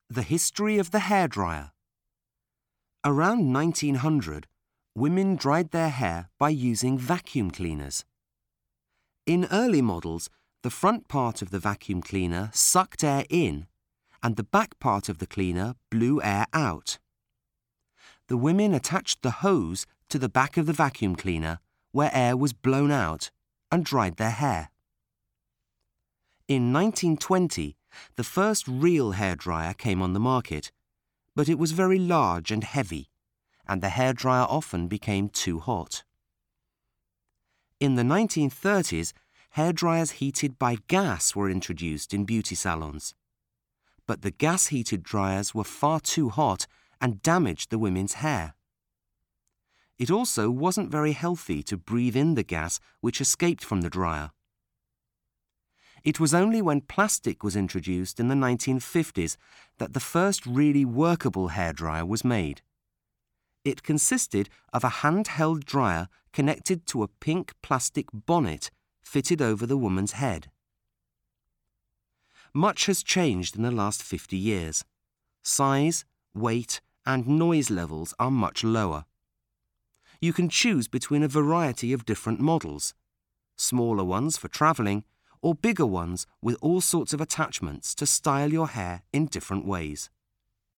The history of the hairdryer. Around 1900, women dried their hair by using vacuum cleaners. In early models, the front part of the vacuum cleaner sucked air in and the back part of the cleaner blew air out. The women attached the hose to the back of the vacuum cleaner where air was blown out and dried their hair. In 1920, the first real hairdryer came on the market, but it was very large and heavy, and the hairdryer often became too hot. In the 1930s, hairdryers heated by gas were introduced in beauty salons. But the gas-heated dryers were far too hot and damaged the women's hair. It also wasn't very healthy to breathe in the gas which escaped from the dryer. It was only when plastic was introduced in the 1950s that the first really workable hairdryer was made. It consisted of a handheld dryer connected to a pink plastic bonnet fitted over the woman's head. Much has changed in the last 50 years. Size, weight, and noise levels are much lower. You can choose between a variety of different models, smaller ones for travelling, or bigger ones with all sorts of attachments to style your hair in different ways.